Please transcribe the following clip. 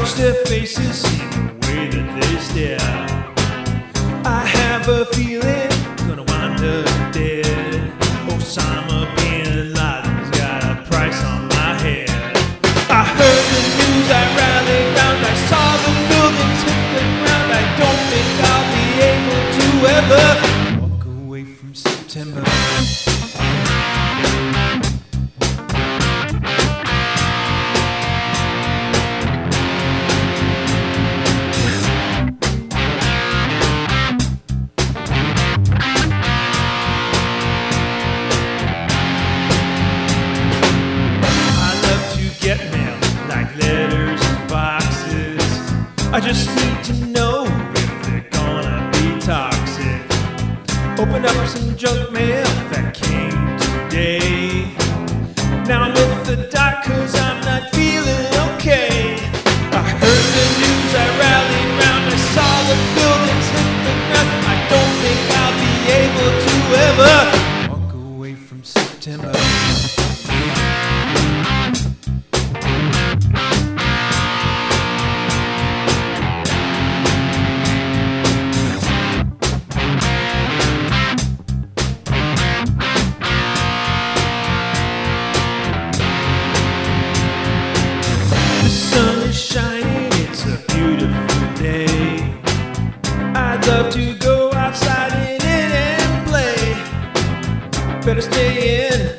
watch their faces, see the way that they stare. I have a feeling gonna wind up dead. Osama bin Laden's got a price on my head. I heard the news, I rallied round, I saw the buildings hit the ground. I don't think I'll be able to ever walk away from September. I just need to know if they're gonna be toxic. Open up some junk mail that came today. Now I'm with the doc 'cause I'm not feeling okay. I heard the news, I rallied round, I saw the buildings hit the ground. I don't think I'll be able to ever walk away from September. Shining, it's a beautiful day. I'd love to go outside in it and play. Better stay in